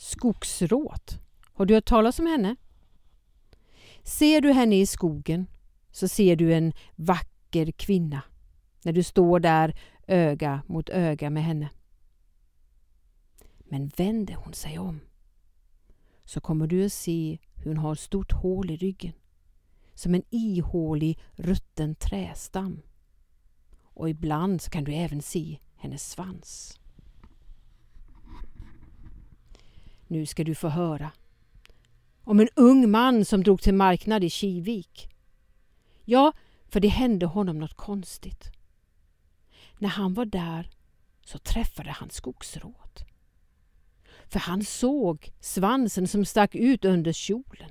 Skogsråt. Har du hört talas om henne? Ser du henne i skogen så ser du en vacker kvinna när du står där öga mot öga med henne. Men vänder hon sig om så kommer du att se hur hon har ett stort hål i ryggen, som en ihålig rutten trästam. Och ibland så kan du även se hennes svans. Nu ska du få höra om en ung man som drog till marknad i Kivik. Ja, för det hände honom något konstigt. När han var där så träffade han skogsråt. För han såg svansen som stack ut under kjolen.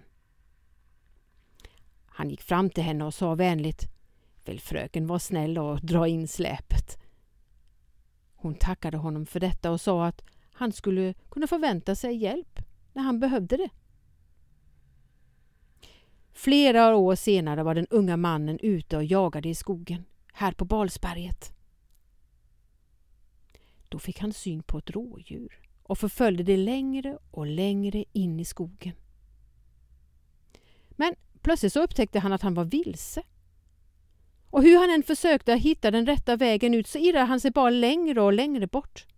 Han gick fram till henne och sa vänligt: "Vill fröken vara snäll och dra in släpet?" Hon tackade honom för detta och sa att han skulle kunna förvänta sig hjälp när han behövde det. Flera år senare var den unga mannen ute och jagade i skogen, här på Balsberget. Då fick han syn på ett rådjur och förföljde det längre och längre in i skogen. Men plötsligt så upptäckte han att han var vilse. Och hur han än försökte hitta den rätta vägen ut så irrade han sig bara längre och längre bort.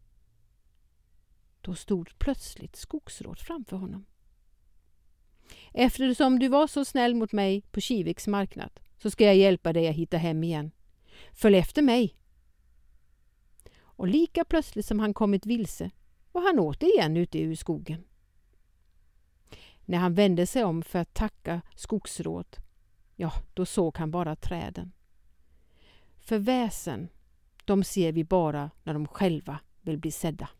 Då stod plötsligt skogsråt framför honom. "Eftersom du var så snäll mot mig på Kiviks marknad så ska jag hjälpa dig att hitta hem igen. Följ efter mig." Och lika plötsligt som han kommit vilse var han återigen ute ur skogen. När han vände sig om för att tacka skogsråt, ja, då såg han bara träden. För väsen, de ser vi bara när de själva vill bli sedda.